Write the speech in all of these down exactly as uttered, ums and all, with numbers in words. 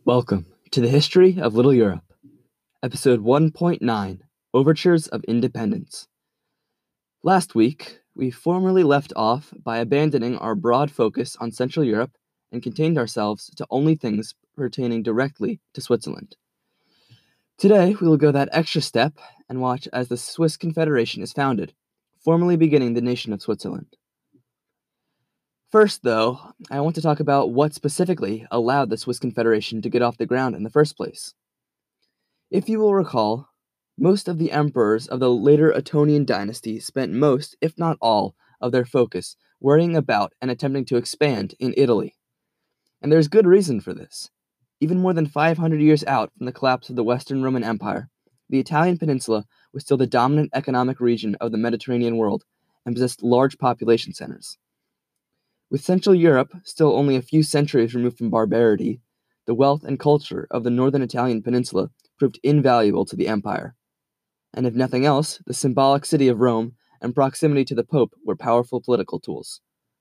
Welcome to the History of Little Europe, Episode one point nine, Overtures of Independence. Last week, we formally left off by abandoning our broad focus on Central Europe and contained ourselves to only things pertaining directly to Switzerland. Today, we will go that extra step and watch as the Swiss Confederation is founded, formally beginning the nation of Switzerland. First, though, I want to talk about what specifically allowed the Swiss Confederation to get off the ground in the first place. If you will recall, most of the emperors of the later Ottonian dynasty spent most, if not all, of their focus worrying about and attempting to expand in Italy. And there's good reason for this. Even more than five hundred years out from the collapse of the Western Roman Empire, the Italian peninsula was still the dominant economic region of the Mediterranean world and possessed large population centers. With Central Europe still only a few centuries removed from barbarity, the wealth and culture of the northern Italian peninsula proved invaluable to the empire. And if nothing else, the symbolic city of Rome and proximity to the Pope were powerful political tools.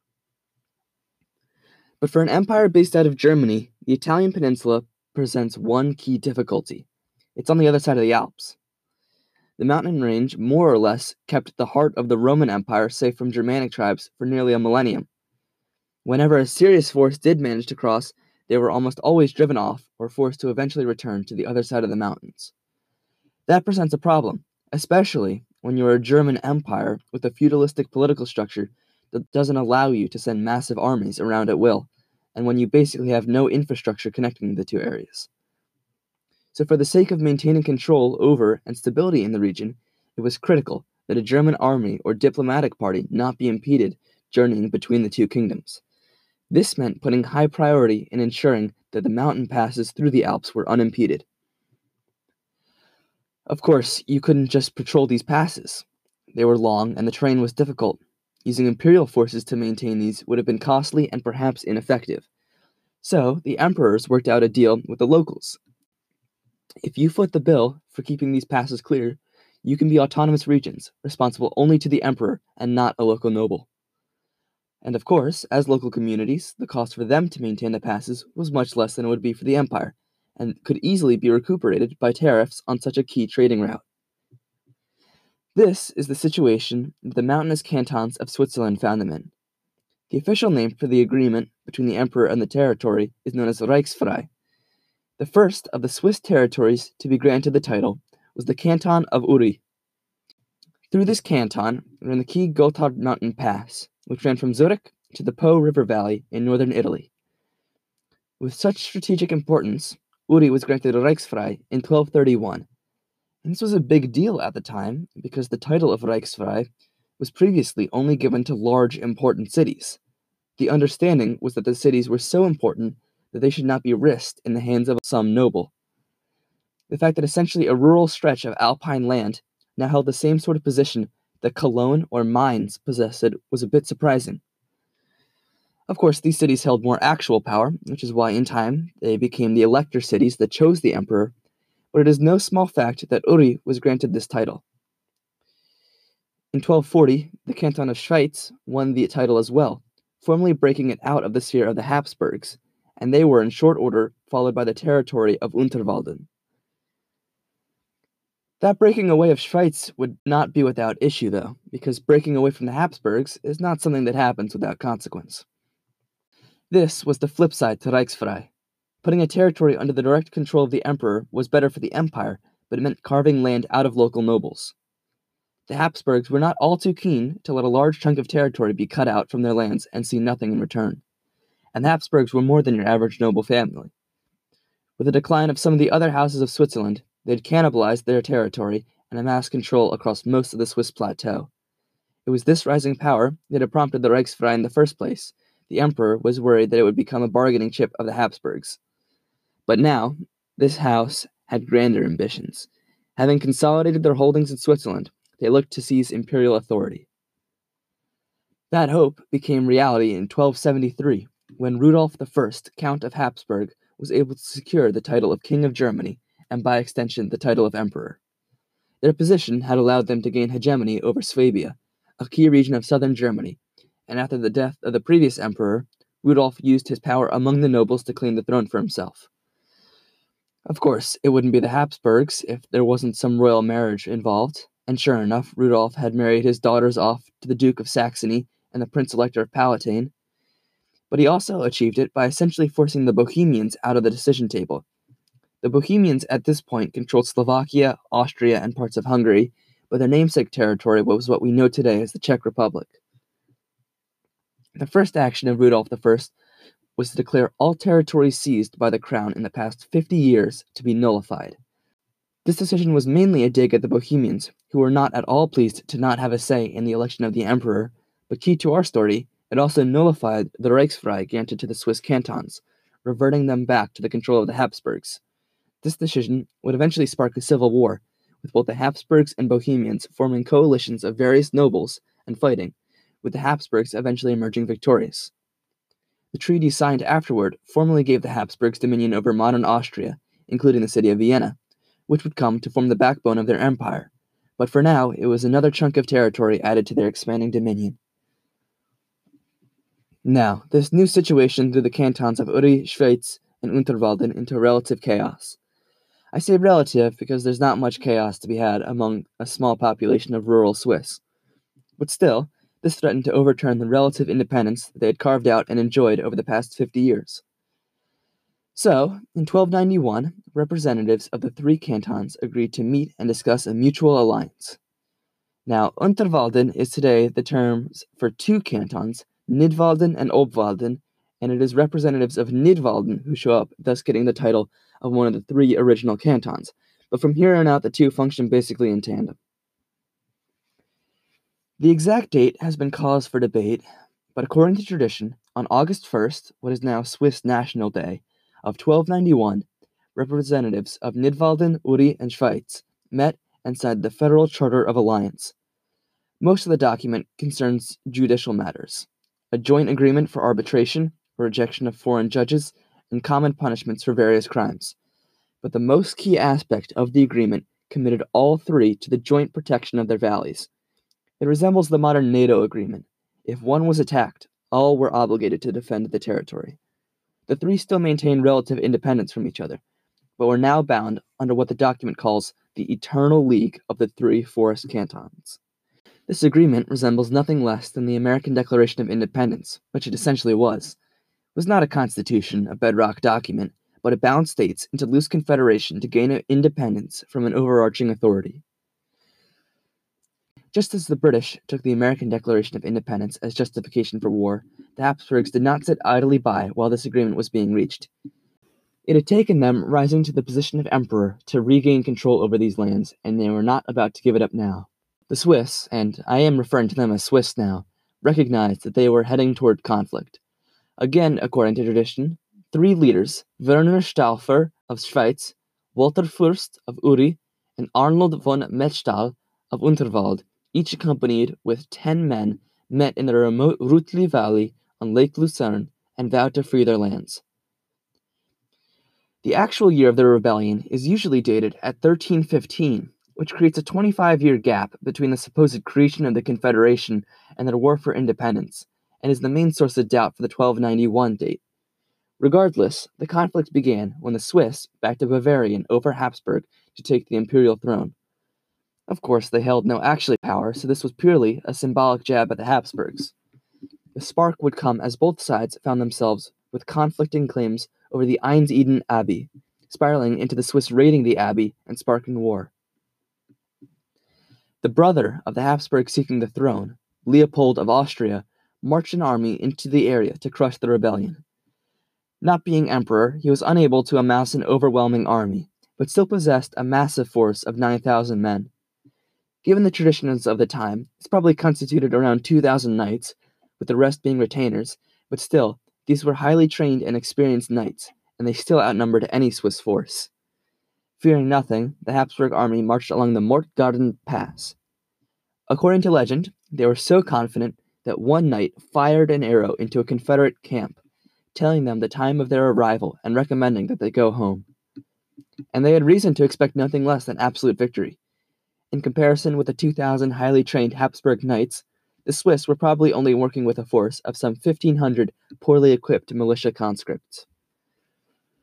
But for an empire based out of Germany, the Italian peninsula presents one key difficulty. It's on the other side of the Alps. The mountain range more or less kept the heart of the Roman Empire safe from Germanic tribes for nearly a millennium. Whenever a serious force did manage to cross, they were almost always driven off or forced to eventually return to the other side of the mountains. That presents a problem, especially when you are a German empire with a feudalistic political structure that doesn't allow you to send massive armies around at will, and when you basically have no infrastructure connecting the two areas. So for the sake of maintaining control over and stability in the region, it was critical that a German army or diplomatic party not be impeded journeying between the two kingdoms. This meant putting high priority in ensuring that the mountain passes through the Alps were unimpeded. Of course, you couldn't just patrol these passes. They were long and the terrain was difficult. Using imperial forces to maintain these would have been costly and perhaps ineffective. So, the emperors worked out a deal with the locals. If you foot the bill for keeping these passes clear, you can be autonomous regions, responsible only to the emperor and not a local noble. And of course, as local communities, the cost for them to maintain the passes was much less than it would be for the empire, and could easily be recuperated by tariffs on such a key trading route. This is the situation that the mountainous cantons of Switzerland found them in. The official name for the agreement between the emperor and the territory is known as Reichsfrei. The first of the Swiss territories to be granted the title was the canton of Uri. Through this canton ran the key Gotthard Mountain Pass, which ran from Zurich to the Po River Valley in northern Italy. With such strategic importance, Uri was granted Reichsfrei in twelve thirty-one. And this was a big deal at the time because the title of Reichsfrei was previously only given to large, important cities. The understanding was that the cities were so important that they should not be risked in the hands of some noble. The fact that essentially a rural stretch of alpine land now held the same sort of position that Cologne or Mainz possessed was a bit surprising. Of course, these cities held more actual power, which is why in time they became the elector cities that chose the emperor, but it is no small fact that Uri was granted this title. In twelve forty, the canton of Schweitz won the title as well, formally breaking it out of the sphere of the Habsburgs, and they were in short order followed by the territory of Unterwalden. That breaking away of Schweitz would not be without issue, though, because breaking away from the Habsburgs is not something that happens without consequence. This was the flip side to Reichsfrei. Putting a territory under the direct control of the emperor was better for the empire, but it meant carving land out of local nobles. The Habsburgs were not all too keen to let a large chunk of territory be cut out from their lands and see nothing in return. And the Habsburgs were more than your average noble family. With the decline of some of the other houses of Switzerland, they had cannibalized their territory and amassed control across most of the Swiss plateau. It was this rising power that had prompted the Reichsfrei in the first place. The emperor was worried that it would become a bargaining chip of the Habsburgs. But now, this house had grander ambitions. Having consolidated their holdings in Switzerland, they looked to seize imperial authority. That hope became reality in twelve seventy-three, when Rudolf the First, Count of Habsburg, was able to secure the title of King of Germany, and by extension the title of Emperor. Their position had allowed them to gain hegemony over Swabia, a key region of southern Germany, and after the death of the previous emperor, Rudolf used his power among the nobles to claim the throne for himself. Of course, it wouldn't be the Habsburgs if there wasn't some royal marriage involved, and sure enough, Rudolf had married his daughters off to the Duke of Saxony and the Prince Elector of Palatine, but he also achieved it by essentially forcing the Bohemians out of the decision table. The Bohemians at this point controlled Slovakia, Austria, and parts of Hungary, but their namesake territory was what we know today as the Czech Republic. The first action of Rudolf the First was to declare all territories seized by the crown in the past fifty years to be nullified. This decision was mainly a dig at the Bohemians, who were not at all pleased to not have a say in the election of the emperor, but key to our story, it also nullified the Reichsfrei granted to the Swiss cantons, reverting them back to the control of the Habsburgs. This decision would eventually spark a civil war, with both the Habsburgs and Bohemians forming coalitions of various nobles and fighting, with the Habsburgs eventually emerging victorious. The treaty signed afterward formally gave the Habsburgs dominion over modern Austria, including the city of Vienna, which would come to form the backbone of their empire, but for now it was another chunk of territory added to their expanding dominion. Now, this new situation threw the cantons of Uri, Schwyz, and Unterwalden into relative chaos. I say relative because there's not much chaos to be had among a small population of rural Swiss. But still, this threatened to overturn the relative independence they had carved out and enjoyed over the past fifty years. So, in twelve ninety-one, representatives of the three cantons agreed to meet and discuss a mutual alliance. Now, Unterwalden is today the terms for two cantons, Nidwalden and Obwalden, and it is representatives of Nidwalden who show up, thus getting the title of one of the three original cantons. But from here on out, the two function basically in tandem. The exact date has been cause for debate, but according to tradition, on August first, what is now Swiss National Day, of twelve ninety-one, representatives of Nidwalden, Uri, and Schwyz met and signed the Federal Charter of Alliance. Most of the document concerns judicial matters, a joint agreement for arbitration, rejection of foreign judges, and common punishments for various crimes. But the most key aspect of the agreement committed all three to the joint protection of their valleys. It resembles the modern NATO agreement. If one was attacked, all were obligated to defend the territory. The three still maintained relative independence from each other, but were now bound under what the document calls the Eternal League of the Three Forest Cantons. This agreement resembles nothing less than the American Declaration of Independence, which it essentially was. It was not a constitution, a bedrock document, but it bound states into loose confederation to gain independence from an overarching authority. Just as the British took the American Declaration of Independence as justification for war, the Habsburgs did not sit idly by while this agreement was being reached. It had taken them rising to the position of emperor to regain control over these lands, and they were not about to give it up now. The Swiss, and I am referring to them as Swiss now, recognized that they were heading toward conflict. Again, according to tradition, three leaders, Werner Stauffer of Schwyz, Walter Fürst of Uri, and Arnold von Melchthal of Unterwald, each accompanied with ten men, met in the remote Rutli Valley on Lake Lucerne and vowed to free their lands. The actual year of the rebellion is usually dated at thirteen fifteen, which creates a twenty-five-year gap between the supposed creation of the Confederation and their war for independence, and is the main source of doubt for the twelve ninety-one date. Regardless, the conflict began when the Swiss backed a Bavarian over Habsburg to take the imperial throne. Of course, they held no actual power, so this was purely a symbolic jab at the Habsburgs. The spark would come as both sides found themselves with conflicting claims over the Einsiedeln Abbey, spiraling into the Swiss raiding the abbey and sparking war. The brother of the Habsburg seeking the throne, Leopold of Austria, marched an army into the area to crush the rebellion. Not being emperor, he was unable to amass an overwhelming army, but still possessed a massive force of nine thousand men. Given the traditions of the time, this probably constituted around two thousand knights, with the rest being retainers, but still, these were highly trained and experienced knights, and they still outnumbered any Swiss force. Fearing nothing, the Habsburg army marched along the Mortgarten Pass. According to legend, they were so confident that one knight fired an arrow into a Confederate camp, telling them the time of their arrival and recommending that they go home. And they had reason to expect nothing less than absolute victory. In comparison with the two thousand highly trained Habsburg knights, the Swiss were probably only working with a force of some fifteen hundred poorly equipped militia conscripts.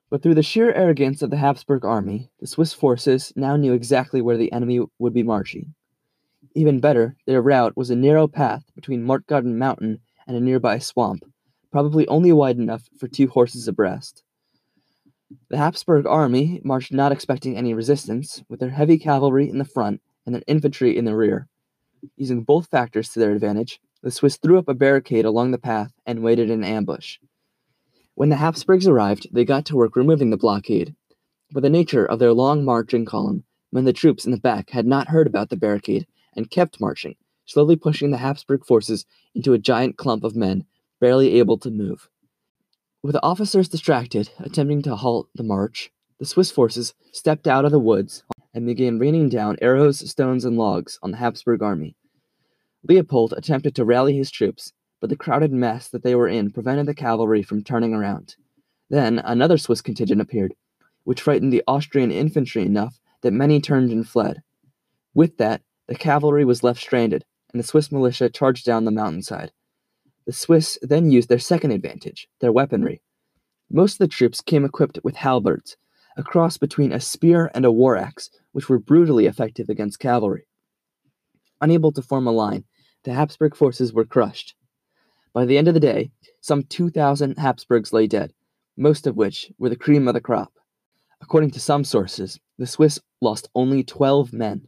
But through the sheer arrogance of the Habsburg army, the Swiss forces now knew exactly where the enemy would be marching. Even better, their route was a narrow path between Mortgarten Mountain and a nearby swamp, probably only wide enough for two horses abreast. The Habsburg army marched not expecting any resistance, with their heavy cavalry in the front and their infantry in the rear. Using both factors to their advantage, the Swiss threw up a barricade along the path and waited in ambush. When the Habsburgs arrived, they got to work removing the blockade, but the nature of their long marching column meant the troops in the back had not heard about the barricade and kept marching, slowly pushing the Habsburg forces into a giant clump of men, barely able to move. With the officers distracted, attempting to halt the march, the Swiss forces stepped out of the woods and began raining down arrows, stones, and logs on the Habsburg army. Leopold attempted to rally his troops, but the crowded mess that they were in prevented the cavalry from turning around. Then another Swiss contingent appeared, which frightened the Austrian infantry enough that many turned and fled. With that, the cavalry was left stranded, and the Swiss militia charged down the mountainside. The Swiss then used their second advantage, their weaponry. Most of the troops came equipped with halberds, a cross between a spear and a war axe, which were brutally effective against cavalry. Unable to form a line, the Habsburg forces were crushed. By the end of the day, some two thousand Habsburgs lay dead, most of which were the cream of the crop. According to some sources, the Swiss lost only twelve men.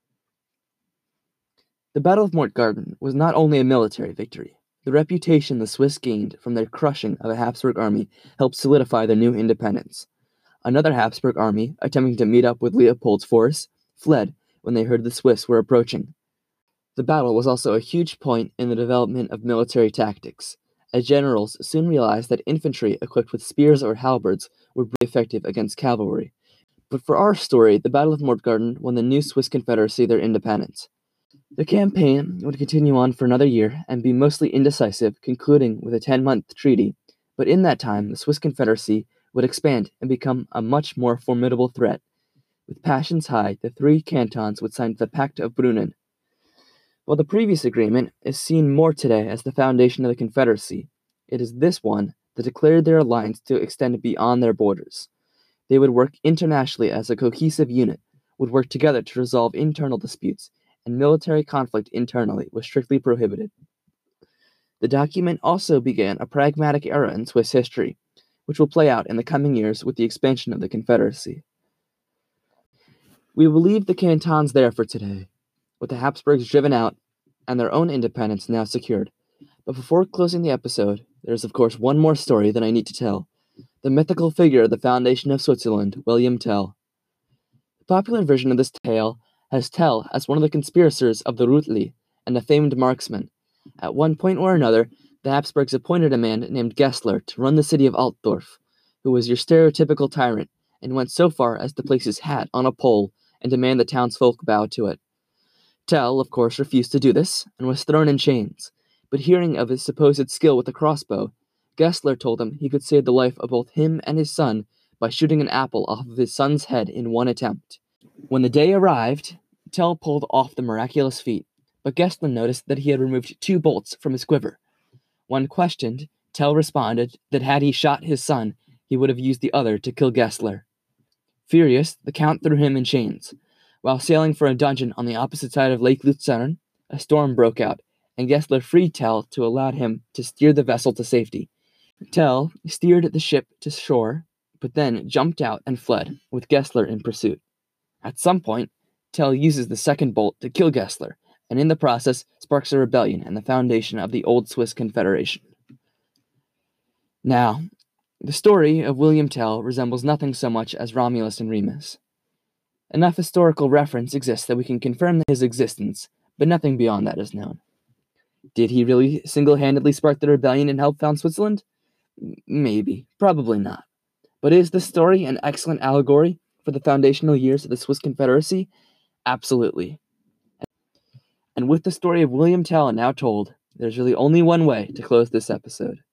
The Battle of Mortgarten was not only a military victory. The reputation the Swiss gained from their crushing of a Habsburg army helped solidify their new independence. Another Habsburg army, attempting to meet up with Leopold's force, fled when they heard the Swiss were approaching. The battle was also a huge point in the development of military tactics, as generals soon realized that infantry equipped with spears or halberds were effective against cavalry. But for our story, the Battle of Mortgarten won the new Swiss Confederacy their independence. The campaign would continue on for another year and be mostly indecisive, concluding with a ten-month treaty, but in that time the Swiss Confederacy would expand and become a much more formidable threat. With passions high, the three cantons would sign the Pact of Brunnen. While the previous agreement is seen more today as the foundation of the Confederacy, it is this one that declared their alliance to extend beyond their borders. They would work internationally as a cohesive unit, would work together to resolve internal disputes, and military conflict internally was strictly prohibited. The document also began a pragmatic era in Swiss history, which will play out in the coming years with the expansion of the Confederacy. We will leave the cantons there for today, with the Habsburgs driven out and their own independence now secured. But before closing the episode, there is of course one more story that I need to tell. The mythical figure of the foundation of Switzerland, William Tell. The popular version of this tale has Tell as one of the conspirators of the Rütli and a famed marksman. At one point or another, the Habsburgs appointed a man named Gessler to run the city of Altdorf, who was your stereotypical tyrant, and went so far as to place his hat on a pole and demand the townsfolk bow to it. Tell, of course, refused to do this, and was thrown in chains, but hearing of his supposed skill with the crossbow, Gessler told him he could save the life of both him and his son by shooting an apple off of his son's head in one attempt. When the day arrived, Tell pulled off the miraculous feat, but Gessler noticed that he had removed two bolts from his quiver. When questioned, Tell responded that had he shot his son, he would have used the other to kill Gessler. Furious, the Count threw him in chains. While sailing for a dungeon on the opposite side of Lake Luzern, a storm broke out, and Gessler freed Tell to allow him to steer the vessel to safety. Tell steered the ship to shore, but then jumped out and fled, with Gessler in pursuit. At some point, Tell uses the second bolt to kill Gessler, and in the process sparks a rebellion and the foundation of the old Swiss Confederation. Now, the story of William Tell resembles nothing so much as Romulus and Remus. Enough historical reference exists that we can confirm his existence, but nothing beyond that is known. Did he really single-handedly spark the rebellion and help found Switzerland? Maybe, probably not. But is this story an excellent allegory for the foundational years of the Swiss Confederacy? Absolutely. And with the story of William Tell now told, there's really only one way to close this episode.